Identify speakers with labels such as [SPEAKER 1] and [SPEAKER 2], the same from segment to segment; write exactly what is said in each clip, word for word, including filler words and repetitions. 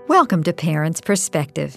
[SPEAKER 1] Welcome to Parents' Perspective.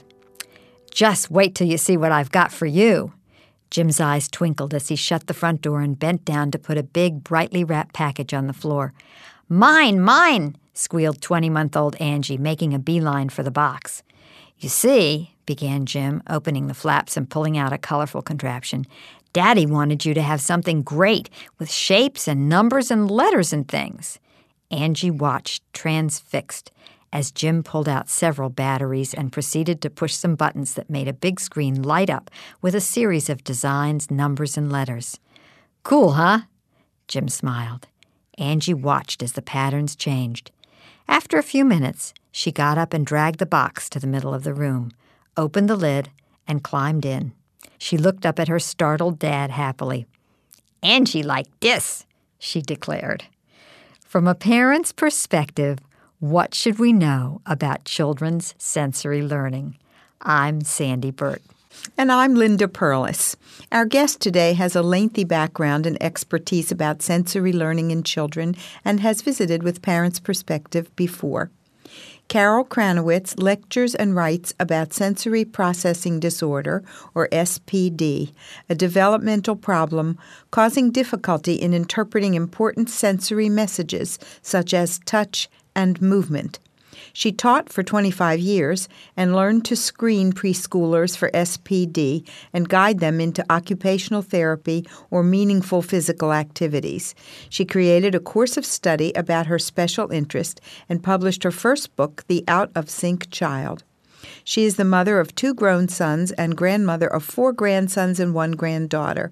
[SPEAKER 1] Just wait till you see what I've got for you. Jim's eyes twinkled as he shut the front door and bent down to put a big, brightly wrapped package on the floor. Mine, mine, squealed twenty-month-old Angie, making a beeline for the box. You see, began Jim, opening the flaps and pulling out a colorful contraption, Daddy wanted you to have something great with shapes and numbers and letters and things. Angie watched, transfixed, as Jim pulled out several batteries and proceeded to push some buttons that made a big screen light up with a series of designs, numbers, and letters. Cool, huh? Jim smiled. Angie watched as the patterns changed. After a few minutes, she got up and dragged the box to the middle of the room, opened the lid, and climbed in. She looked up at her startled dad happily. Angie liked this, she declared. From a parent's perspective, what should we know about children's sensory learning? I'm Sandy Burt.
[SPEAKER 2] And I'm Linda Perlis. Our guest today has a lengthy background and expertise about sensory learning in children and has visited with Parents' Perspective before. Carol Kranowitz lectures and writes about sensory processing disorder, or S P D, a developmental problem causing difficulty in interpreting important sensory messages such as touch and movement. She taught for twenty-five years and learned to screen preschoolers for S P D and guide them into occupational therapy or meaningful physical activities. She created a course of study about her special interest and published her first book, The Out of Sync Child. She is the mother of two grown sons and grandmother of four grandsons and one granddaughter.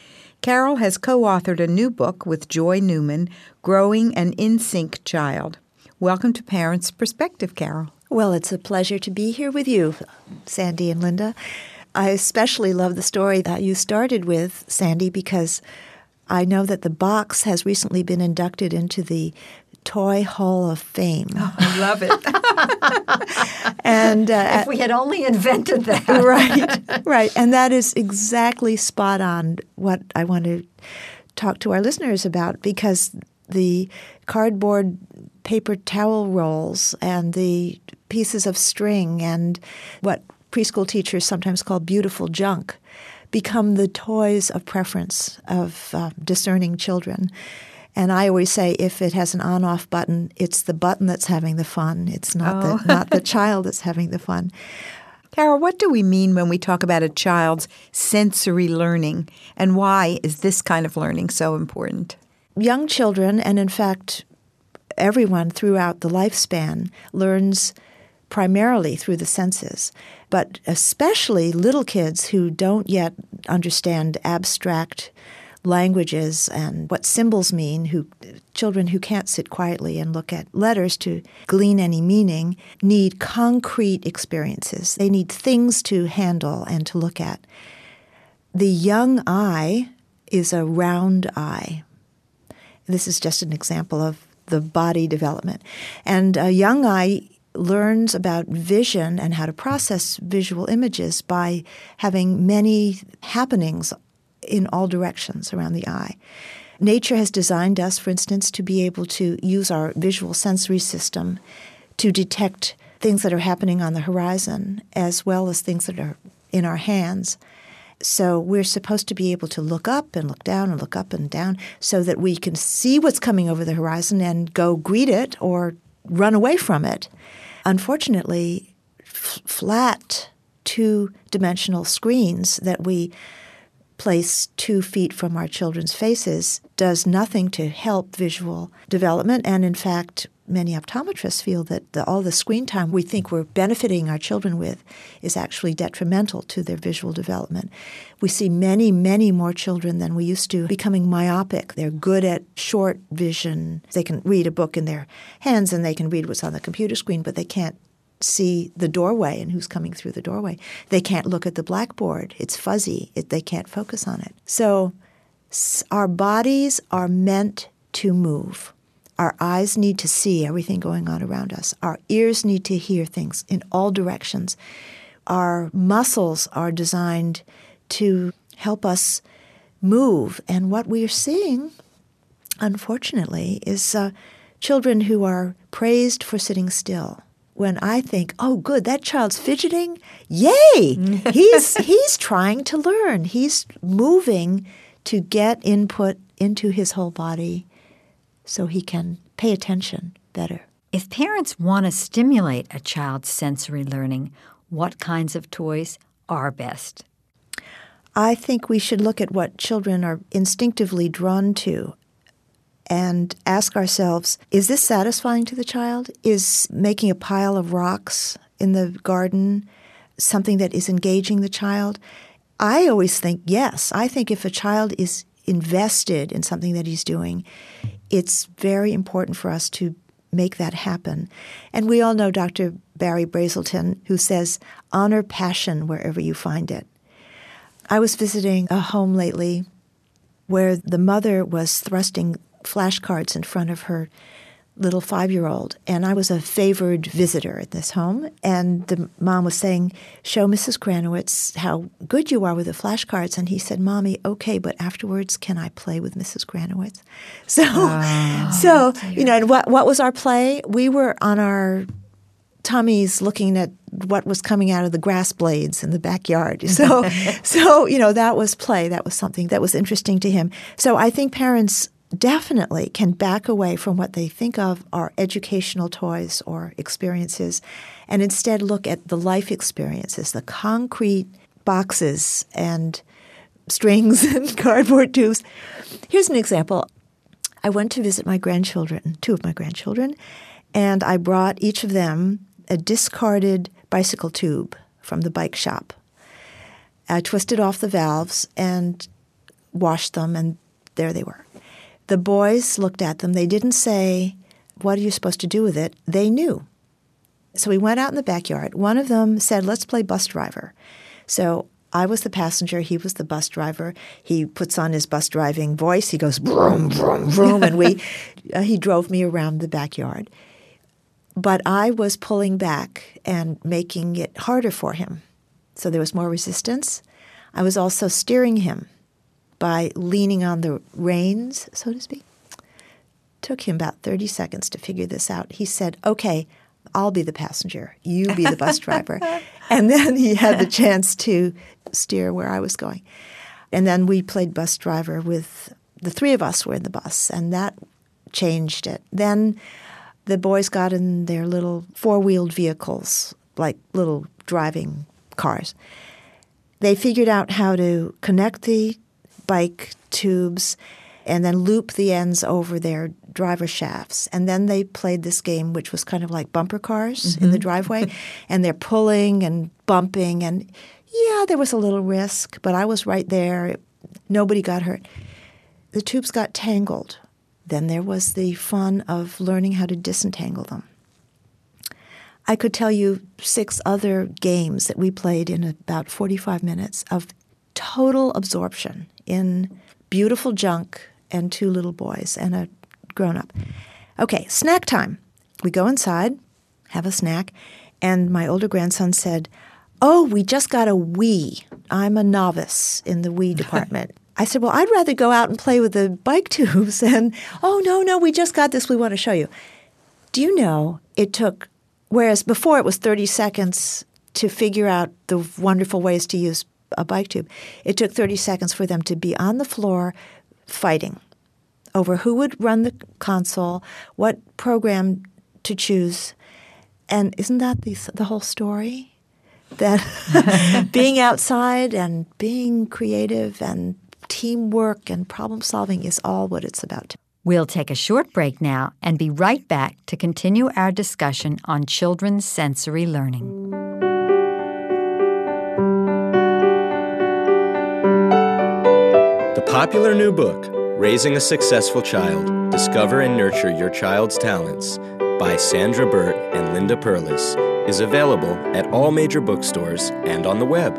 [SPEAKER 2] Carol has co-authored a new book with Joy Newman, Growing an In-Sync Child. Welcome to Parents' Perspective, Carol.
[SPEAKER 3] Well, it's a pleasure to be here with you, Sandy and Linda. I especially love the story that you started with, Sandy, because I know that the box has recently been inducted into the Toy Hall of Fame.
[SPEAKER 2] Oh, I love it.
[SPEAKER 3] and uh,
[SPEAKER 1] If we had only invented that.
[SPEAKER 3] Right, right. And that is exactly spot on what I want to talk to our listeners about, because the cardboard paper towel rolls and the pieces of string and what preschool teachers sometimes call beautiful junk become the toys of preference of uh, discerning children. And I always say if it has an on-off button, it's the button that's having the fun. It's not, oh. the, not the child that's having the fun.
[SPEAKER 2] Carol, what do we mean when we talk about a child's sensory learning, and why is this kind of learning so important?
[SPEAKER 3] Young children, and in fact everyone throughout the lifespan, learns primarily through the senses, but especially little kids who don't yet understand abstract languages and what symbols mean, who children who can't sit quietly and look at letters to glean any meaning, need concrete experiences. They need things to handle and to look at. The young eye is a round eye. This is just an example of the body development. And a young eye learns about vision and how to process visual images by having many happenings in all directions around the eye. Nature has designed us, for instance, to be able to use our visual sensory system to detect things that are happening on the horizon as well as things that are in our hands. So we're supposed to be able to look up and look down and look up and down so that we can see what's coming over the horizon and go greet it or run away from it. Unfortunately, f- flat two-dimensional screens that we place two feet from our children's faces does nothing to help visual development. And in fact, many optometrists feel that the, all the screen time we think we're benefiting our children with is actually detrimental to their visual development. We see many, many more children than we used to becoming myopic. They're good at short vision. They can read a book in their hands and they can read what's on the computer screen, but they can't see the doorway and who's coming through the doorway. They can't look at the blackboard. It's fuzzy. It, they can't focus on it. So s- our bodies are meant to move. Our eyes need to see everything going on around us. Our ears need to hear things in all directions. Our muscles are designed to help us move. And what we are seeing, unfortunately, is uh, children who are praised for sitting still, when I think, oh, good, that child's fidgeting. Yay! he's he's trying to learn. He's moving to get input into his whole body so he can pay attention better.
[SPEAKER 1] If parents want to stimulate a child's sensory learning, what kinds of toys are best?
[SPEAKER 3] I think we should look at what children are instinctively drawn to and ask ourselves, is this satisfying to the child? Is making a pile of rocks in the garden something that is engaging the child? I always think yes. I think if a child is invested in something that he's doing, it's very important for us to make that happen. And we all know Doctor Barry Brazelton, who says, honor passion wherever you find it. I was visiting a home lately where the mother was thrusting flashcards in front of her little five-year-old, and I was a favored visitor at this home, and the mom was saying, show Missus Granowitz how good you are with the flashcards, and he said, Mommy, okay, but afterwards, can I play with Missus Granowitz? So, oh, so you know, and what, what was our play? We were on our tummies looking at what was coming out of the grass blades in the backyard. So, so you know, that was play. That was something that was interesting to him. So I think parents definitely can back away from what they think of are educational toys or experiences and instead look at the life experiences, the concrete boxes and strings and cardboard tubes. Here's an example. I went to visit my grandchildren, two of my grandchildren, and I brought each of them a discarded bicycle tube from the bike shop. I twisted off the valves and washed them, and there they were. The boys looked at them. They didn't say, what are you supposed to do with it? They knew. So we went out in the backyard. One of them said, let's play bus driver. So I was the passenger. He was the bus driver. He puts on his bus driving voice. He goes, vroom, vroom, vroom. And we, uh, he drove me around the backyard. But I was pulling back and making it harder for him. So there was more resistance. I was also steering him by leaning on the reins, so to speak. Took him about thirty seconds to figure this out. He said, okay, I'll be the passenger. You be the bus driver. And then he had the chance to steer where I was going. And then we played bus driver with the three of us were in the bus, and that changed it. Then the boys got in their little four-wheeled vehicles, like little driving cars. They figured out how to connect the bike tubes and then loop the ends over their driver shafts. And then they played this game, which was kind of like bumper cars mm-hmm. in the driveway. And they're pulling and bumping. And, yeah, there was a little risk, but I was right there. Nobody got hurt. The tubes got tangled. Then there was the fun of learning how to disentangle them. I could tell you six other games that we played in about forty-five minutes of total absorption in beautiful junk and two little boys and a grown-up. Okay, snack time. We go inside, have a snack, and my older grandson said, oh, we just got a Wii. I'm a novice in the Wii department. I said, well, I'd rather go out and play with the bike tubes. And, oh, no, no, we just got this. We want to show you. Do you know it took, whereas before it was thirty seconds to figure out the wonderful ways to use a bike tube, it took thirty seconds for them to be on the floor fighting over who would run the console, what program to choose. And isn't that the, the whole story? That being outside and being creative and teamwork and problem solving is all what it's about.
[SPEAKER 1] We'll take a short break now and be right back to continue our discussion on children's sensory learning.
[SPEAKER 4] The popular new book, Raising a Successful Child, Discover and Nurture Your Child's Talents, by Sandra Burt and Linda Perlis, is available at all major bookstores and on the web.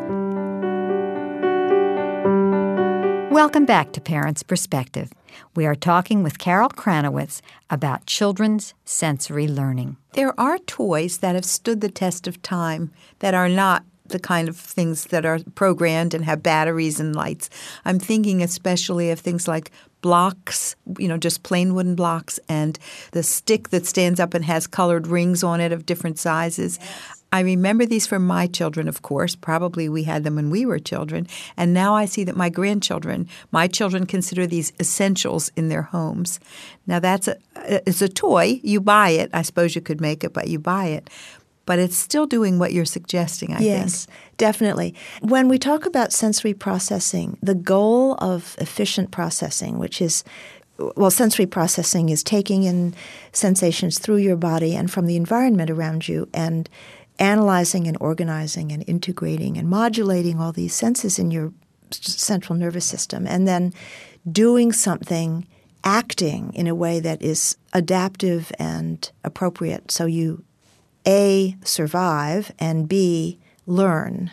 [SPEAKER 1] Welcome back to Parents' Perspective. We are talking with Carol Kranowitz about children's sensory learning.
[SPEAKER 2] There are toys that have stood the test of time that are not the kind of things that are programmed and have batteries and lights. I'm thinking especially of things like blocks, you know, just plain wooden blocks, and the stick that stands up and has colored rings on it of different sizes. Yes. I remember these from my children, of course. Probably we had them when we were children. And now I see that my grandchildren, my children consider these essentials in their homes. Now that's a, it's a toy. You buy it. I suppose you could make it, but you buy it. But it's still doing what you're suggesting, I
[SPEAKER 3] yes,
[SPEAKER 2] think.
[SPEAKER 3] Yes, definitely. When we talk about sensory processing, the goal of efficient processing, which is Well, sensory processing is taking in sensations through your body and from the environment around you and analyzing and organizing and integrating and modulating all these senses in your central nervous system, and then doing something, acting in a way that is adaptive and appropriate so you, A, survive, and B, learn.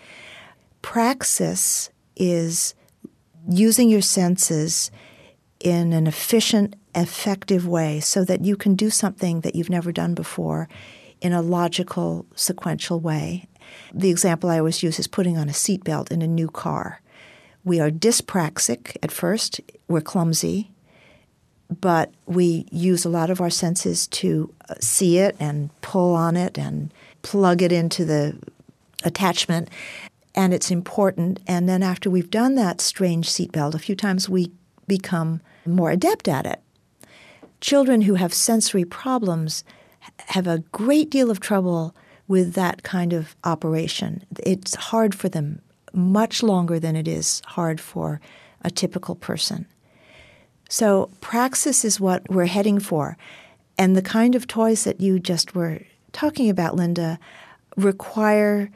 [SPEAKER 3] Praxis is using your senses in an efficient, effective way so that you can do something that you've never done before in a logical, sequential way. The example I always use is putting on a seatbelt in a new car. We are dyspraxic at first. We're clumsy, but we use a lot of our senses to see it and pull on it and plug it into the attachment, and it's important. And then after we've done that strange seatbelt a few times, we become more adept at it. Children who have sensory problems have a great deal of trouble with that kind of operation. It's hard for them much longer than it is hard for a typical person. So praxis is what we're heading for. And the kind of toys that you just were talking about, Linda, require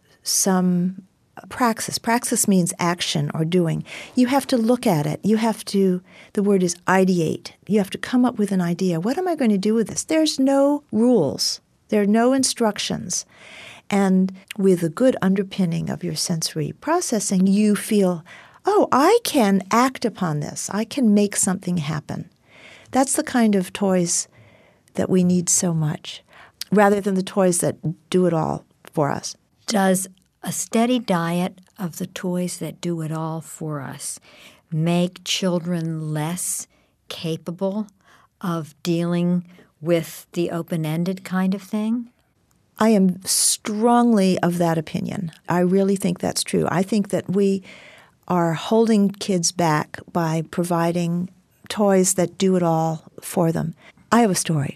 [SPEAKER 3] some praxis. Praxis means action or doing. You have to look at it. You have to, the word is ideate. You have to come up with an idea. What am I going to do with this? There's no rules. There are no instructions. And with a good underpinning of your sensory processing, you feel, oh, I can act upon this. I can make something happen. That's the kind of toys that we need so much, rather than the toys that do it all for us.
[SPEAKER 1] Does a steady diet of the toys that do it all for us make children less capable of dealing with the open-ended kind of thing?
[SPEAKER 3] I am strongly of that opinion. I really think that's true. I think that we are holding kids back by providing toys that do it all for them. I have a story.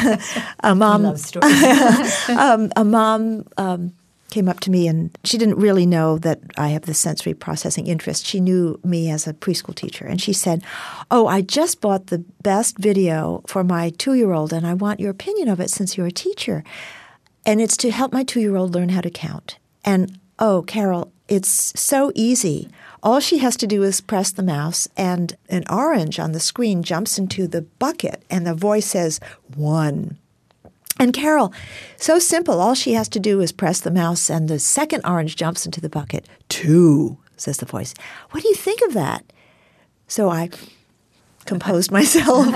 [SPEAKER 3] a mom,
[SPEAKER 1] I love stories.
[SPEAKER 3] um, a mom um, came up to me, and she didn't really know that I have this sensory processing interest. She knew me as a preschool teacher, and she said, oh, I just bought the best video for my two-year-old, and I want your opinion of it since you're a teacher. And it's to help my two-year-old learn how to count. And, oh, Carol, it's so easy. All she has to do is press the mouse, and an orange on the screen jumps into the bucket, and the voice says, one. And Carol, so simple. All she has to do is press the mouse, and the second orange jumps into the bucket. Two, says the voice. What do you think of that? So I composed myself,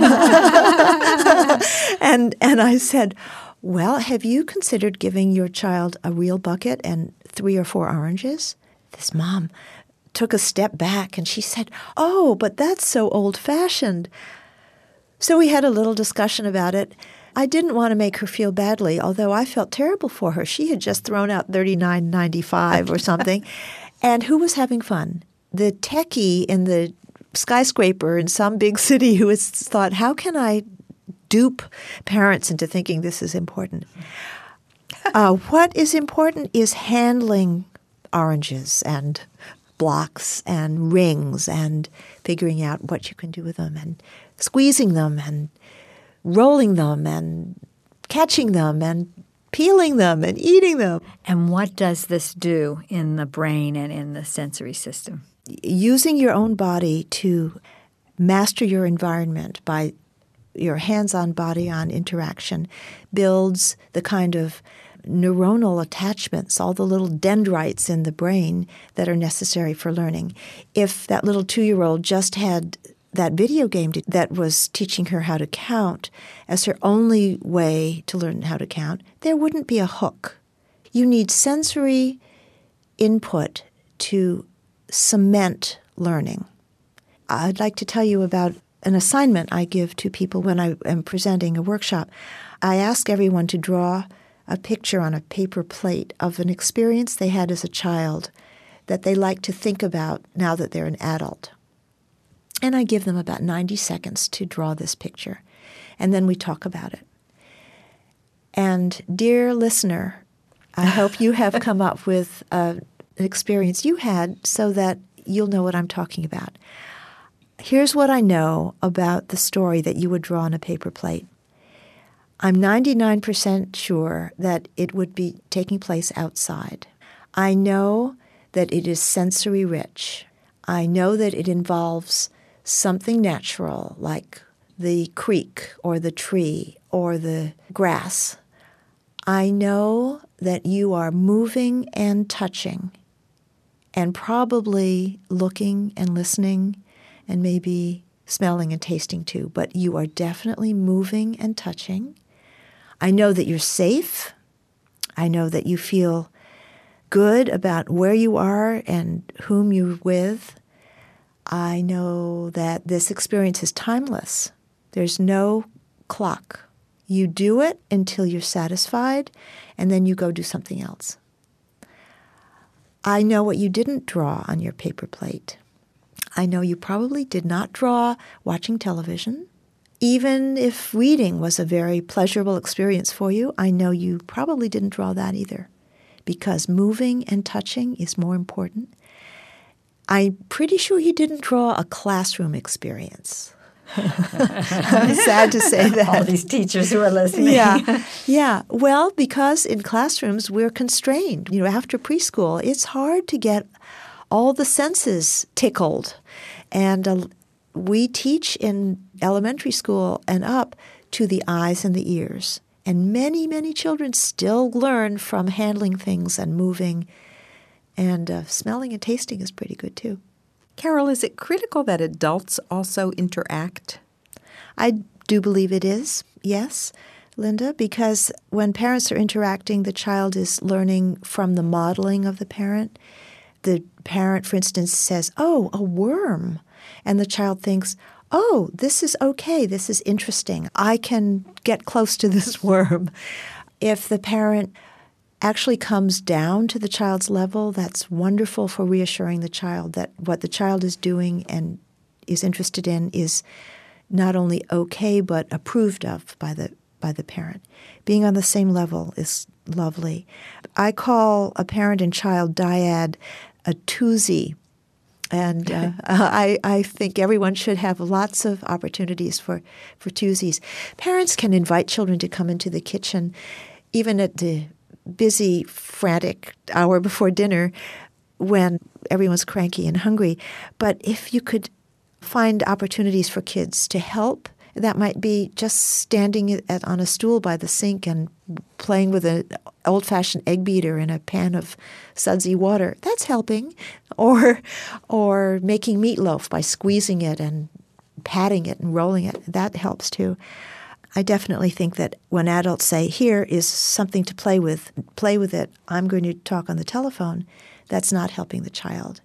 [SPEAKER 3] and and I said, well, have you considered giving your child a real bucket and three or four oranges? This mom took a step back, and she said, oh, but that's so old-fashioned. So we had a little discussion about it. I didn't want to make her feel badly, although I felt terrible for her. She had just thrown out thirty-nine ninety-five or something. And who was having fun? The techie in the skyscraper in some big city who has thought, how can I dupe parents into thinking this is important? Uh, what is important is handling oranges and blocks and rings and figuring out what you can do with them and squeezing them and rolling them and catching them and peeling them and eating them.
[SPEAKER 1] And what does this do in the brain and in the sensory system?
[SPEAKER 3] Using your own body to master your environment by your hands-on, body-on interaction builds the kind of neuronal attachments, all the little dendrites in the brain that are necessary for learning. If that little two-year-old just had that video game that was teaching her how to count as her only way to learn how to count, there wouldn't be a hook. You need sensory input to cement learning. I'd like to tell you about an assignment I give to people when I am presenting a workshop. I ask everyone to draw a picture on a paper plate of an experience they had as a child that they like to think about now that they're an adult. And I give them about ninety seconds to draw this picture, and then we talk about it. And dear listener, I hope you have come up with uh, an experience you had so that you'll know what I'm talking about. Here's what I know about the story that you would draw on a paper plate. I'm ninety-nine percent sure that it would be taking place outside. I know that it is sensory rich. I know that it involves something natural like the creek or the tree or the grass. I know that you are moving and touching and probably looking and listening and maybe smelling and tasting too, but you are definitely moving and touching. I know that you're safe. I know that you feel good about where you are and whom you're with. I know that this experience is timeless. There's no clock. You do it until you're satisfied, and then you go do something else. I know what you didn't draw on your paper plate. I know you probably did not draw watching television. Even if reading was a very pleasurable experience for you, I know you probably didn't draw that either, because moving and touching is more important. I'm pretty sure you didn't draw a classroom experience. I'm sad to say that.
[SPEAKER 1] All these teachers who are listening.
[SPEAKER 3] Yeah, yeah. Well, because in classrooms we're constrained. You know, after preschool, it's hard to get all the senses tickled. And uh, we teach in elementary school and up to the eyes and the ears. And many, many children still learn from handling things and moving. And uh, smelling and tasting is pretty good, too.
[SPEAKER 2] Carol, is it critical that adults also interact?
[SPEAKER 3] I do believe it is, yes, Linda, because when parents are interacting, the child is learning from the modeling of the parent. The parent, for instance, says, oh, a worm. And the child thinks, oh, this is okay. This is interesting. I can get close to this worm. If the parent actually comes down to the child's level, that's wonderful for reassuring the child that what the child is doing and is interested in is not only okay but approved of by the by the parent. Being on the same level is lovely. I call a parent and child dyad a twosy. And uh, I, I think everyone should have lots of opportunities for, for twosies. Parents can invite children to come into the kitchen, even at the busy, frantic hour before dinner when everyone's cranky and hungry. But if you could find opportunities for kids to help, that might be just standing at, on a stool by the sink and playing with an old-fashioned egg beater in a pan of sudsy water. That's helping. Or, or making meatloaf by squeezing it and patting it and rolling it. That helps too. I definitely think that when adults say, here is something to play with, play with it, I'm going to talk on the telephone, that's not helping the child.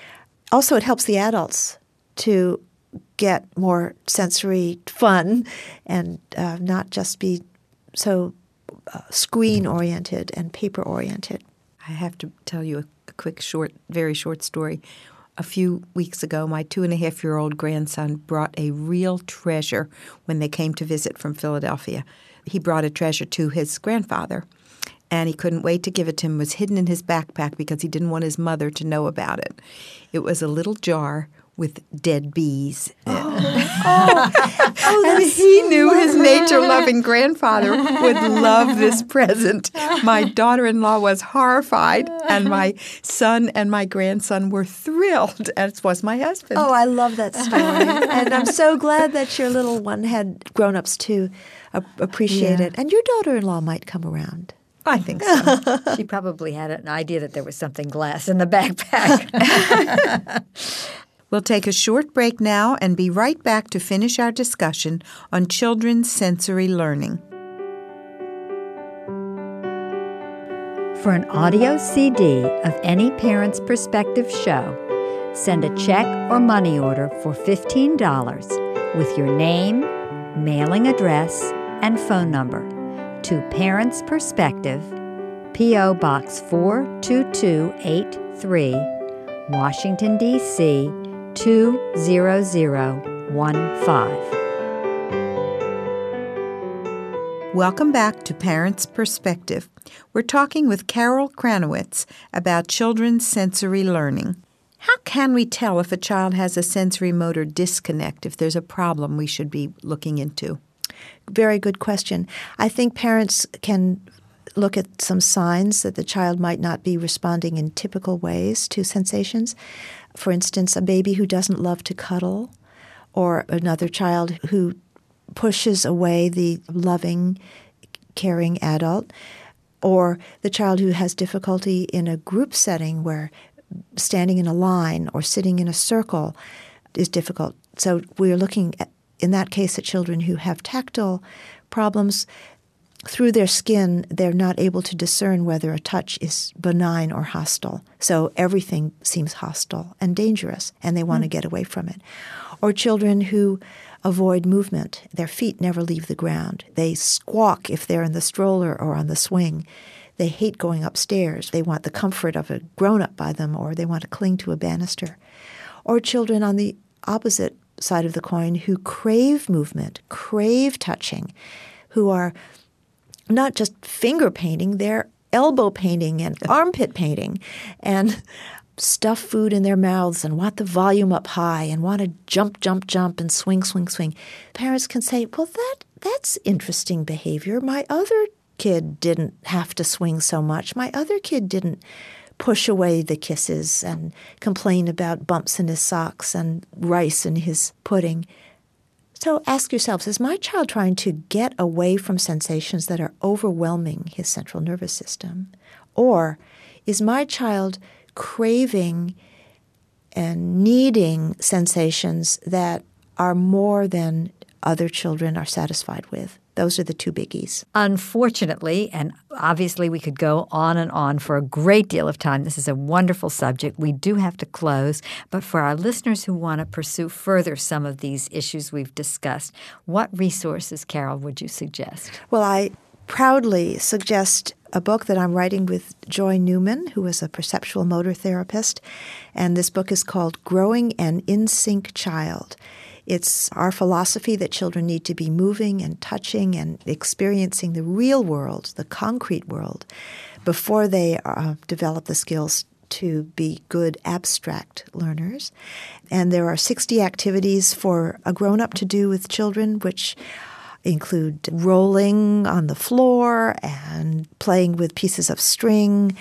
[SPEAKER 3] Also, it helps the adults to get more sensory fun and uh, not just be so uh, screen-oriented and paper-oriented.
[SPEAKER 2] I have to tell you a, a quick, short, very short story. A few weeks ago, my two-and-a-half-year-old grandson brought a real treasure when they came to visit from Philadelphia. He brought a treasure to his grandfather, and he couldn't wait to give it to him. It was hidden in his backpack because he didn't want his mother to know about it. It was a little jar with dead bees.
[SPEAKER 3] Oh, oh, oh
[SPEAKER 2] and he knew his nature-loving grandfather would love this present. My daughter-in-law was horrified, and my son and my grandson were thrilled, as was my husband.
[SPEAKER 3] Oh, I love that story. And I'm so glad that your little one had grown-ups to uh, appreciate
[SPEAKER 2] Yeah.
[SPEAKER 3] it. And your daughter-in-law might come around.
[SPEAKER 2] I think so.
[SPEAKER 1] She probably had an idea that there was something glass in the backpack.
[SPEAKER 2] We'll take a short break now and be right back to finish our discussion on children's sensory learning.
[SPEAKER 1] For an audio C D of any Parent's Perspective show, Send a check or money order for fifteen dollars with your name, mailing address, and phone number to Parents Perspective, P O. Box four two two eight three, Washington, D C two zero zero one five.
[SPEAKER 2] Welcome back to Parents Perspective. We're talking with Carol Kranowitz about children's sensory learning. How can we tell if a child has a sensory motor disconnect, if there's a problem we should be looking into?
[SPEAKER 3] Very good question. I think parents can look at some signs that the child might not be responding in typical ways to sensations. For instance, a baby who doesn't love to cuddle, or another child who pushes away the loving, caring adult, or the child who has difficulty in a group setting where standing in a line or sitting in a circle is difficult. So we're looking at, in that case, at children who have tactile problems. Through their skin, they're not able to discern whether a touch is benign or hostile. So everything seems hostile and dangerous, and they want mm. to get away from it. Or children who avoid movement. Their feet never leave the ground. They squawk if they're in the stroller or on the swing. They hate going upstairs. They want the comfort of a grown-up by them, or they want to cling to a banister. Or children on the opposite side of the coin who crave movement, crave touching, who are not just finger painting, they're elbow painting and armpit painting, and stuff food in their mouths and want the volume up high and want to jump, jump, jump and swing, swing, swing. Parents can say, well, that that's interesting behavior. My other kid didn't have to swing so much. My other kid didn't push away the kisses and complain about bumps in his socks and rice in his pudding. So ask yourselves, is my child trying to get away from sensations that are overwhelming his central nervous system? Or is my child craving and needing sensations that are more than other children are satisfied with? Those are the two biggies.
[SPEAKER 1] Unfortunately, and obviously we could go on and on for a great deal of time. This is a wonderful subject. We do have to close. But for our listeners who want to pursue further some of these issues we've discussed, what resources, Carol, would you suggest?
[SPEAKER 3] Well, I proudly suggest a book that I'm writing with Joy Newman, who is a perceptual motor therapist. And this book is called Growing an In-Sync Child. It's our philosophy that children need to be moving and touching and experiencing the real world, the concrete world, before they uh, develop the skills to be good abstract learners. And there are sixty activities for a grown-up to do with children, which include rolling on the floor and playing with pieces of string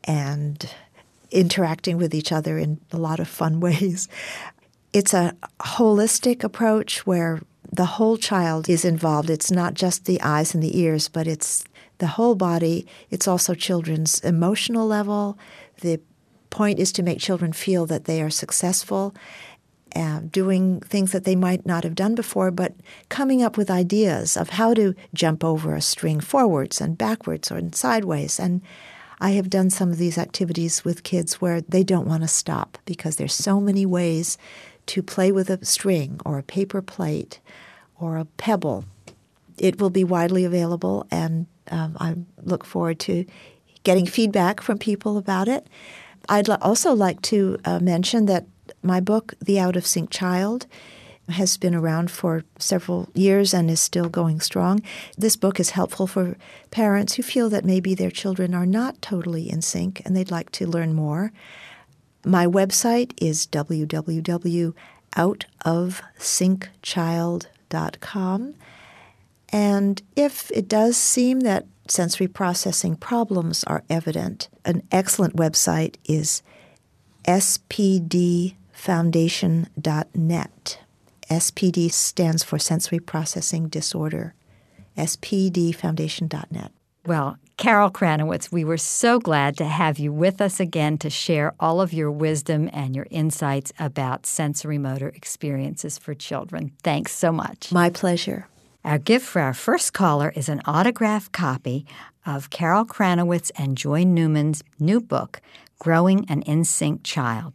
[SPEAKER 3] and interacting with each other in a lot of fun ways. It's a holistic approach where the whole child is involved. It's not just the eyes and the ears, but it's the whole body. It's also children's emotional level. The point is to make children feel that they are successful, uh, doing things that they might not have done before, but coming up with ideas of how to jump over a string forwards and backwards or sideways. And I have done some of these activities with kids where they don't want to stop because there's so many ways to play with a string or a paper plate or a pebble. It will be widely available, and um, I look forward to getting feedback from people about it. I'd also like to uh, mention that my book, The Out of Sync Child, has been around for several years and is still going strong. This book is helpful for parents who feel that maybe their children are not totally in sync and they'd like to learn more. My website is w w w dot out of sync child dot com. And if it does seem that sensory processing problems are evident, an excellent website is s p d foundation dot net. S P D stands for Sensory Processing Disorder. s p d foundation dot net.
[SPEAKER 1] Well, Carol Kranowitz, we were so glad to have you with us again to share all of your wisdom and your insights about sensory motor experiences for children. Thanks so much.
[SPEAKER 3] My pleasure.
[SPEAKER 1] Our gift for our first caller is an autographed copy of Carol Kranowitz and Joy Newman's new book, Growing an In-Sync Child.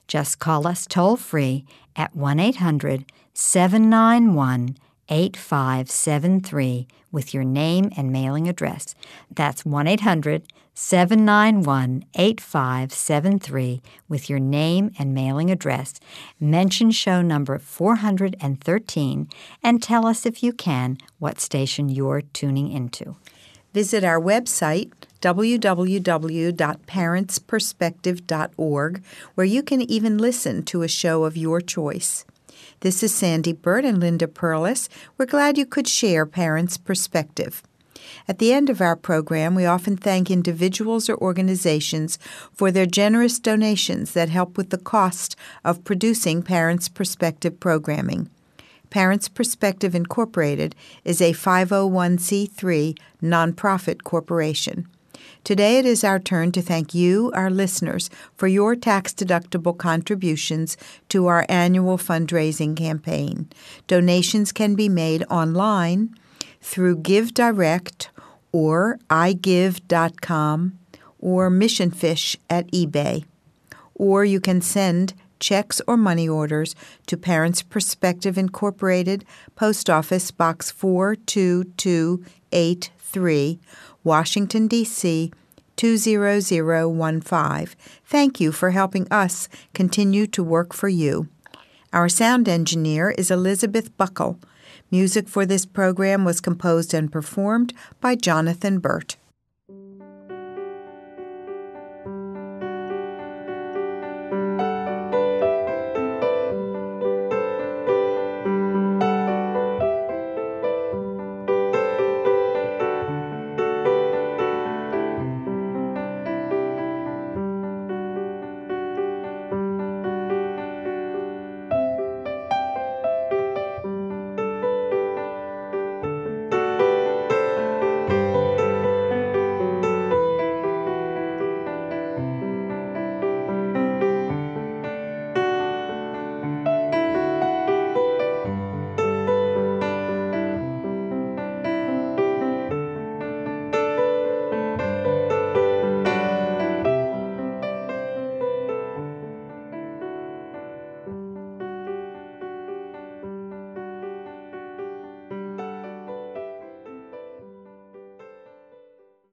[SPEAKER 1] Just call us toll-free at one eight hundred seven nine one eight five seven three with your name and mailing address. That's one eight hundred seven nine one eight five seven three with your name and mailing address. Mention show number four hundred thirteen and tell us, if you can, what station you're tuning into.
[SPEAKER 2] Visit our website, w w w dot parents perspective dot org, where you can even listen to a show of your choice. This is Sandy Burt and Linda Perlis. We're glad you could share Parents' Perspective. At the end of our program, we often thank individuals or organizations for their generous donations that help with the cost of producing Parents' Perspective programming. Parents' Perspective Incorporated is a five oh one c three nonprofit corporation. Today it is our turn to thank you, our listeners, for your tax-deductible contributions to our annual fundraising campaign. Donations can be made online through GiveDirect or i give dot com or MissionFish at eBay. Or you can send checks or money orders to Parents' Perspective Incorporated, Post Office Box four two two eight three, Washington, D C two zero zero one five. Thank you for helping us continue to work for you. Our sound engineer is Elizabeth Buckle. Music for this program was composed and performed by Jonathan Burt.